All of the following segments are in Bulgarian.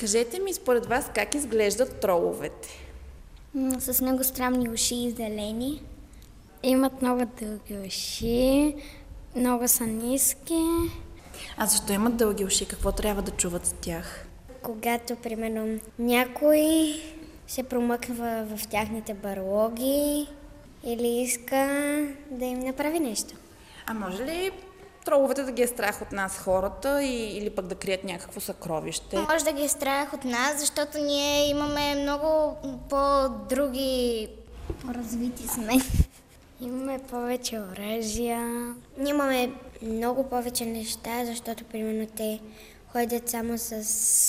Кажете ми, според вас, как изглеждат троловете? С много странни уши и зелени. Имат много дълги уши, много са ниски. А защо имат дълги уши? Какво трябва да чуват с тях? Когато, примерно, някой се промъква в тяхните барлоги или иска да им направи нещо. А може ли троловете да ги е страх от нас хората или пък да крият някакво съкровище? Може да ги е страх от нас, защото ние имаме много по-други... Развити сме. Имаме повече оръжия. Ние имаме много повече неща, защото, примерно, те ходят само с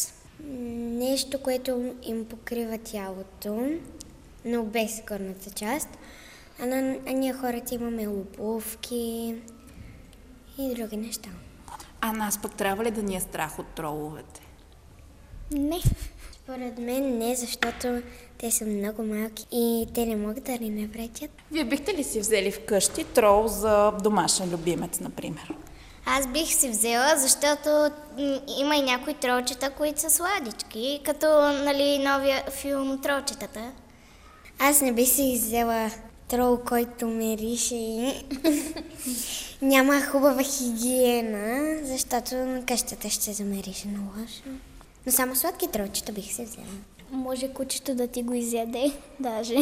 нещо, което им покрива тялото, но без горната част. А ние хората имаме обувки и други неща. А нас пък трябва ли да ни е страх от троловете? Не. Според мен не, защото те са много малки и те не могат да ни навредят. Вие бихте ли си взели вкъщи трол за домашен любимец, например? Аз бих си взела, защото има и някои тролчета, които са сладички, като новия филм Тролчетата. Аз не бих си взела трол, който мирише и няма хубава хигиена, защото къщата ще замирише на лошо. Но само сладки тролчета бих си взела. Може кучето да ти го изяде, даже.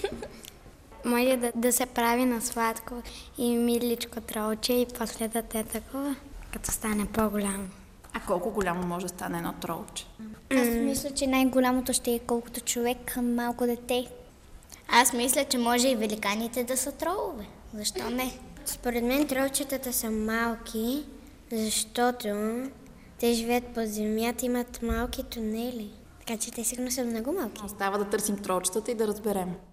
Може да се прави на сладко и миличко тролче и после да те такова, като стане по-голямо. А колко голямо може да стане едно тролче? Аз мисля, че най-голямото ще е колкото човек към малко дете. Аз мисля, че може и великаните да са тролове. Защо не? Според мен тролчетата са малки, защото те живеят под земята, имат малки тунели. Така че те сигурно са много малки. Остава да търсим тролчетата и да разберем.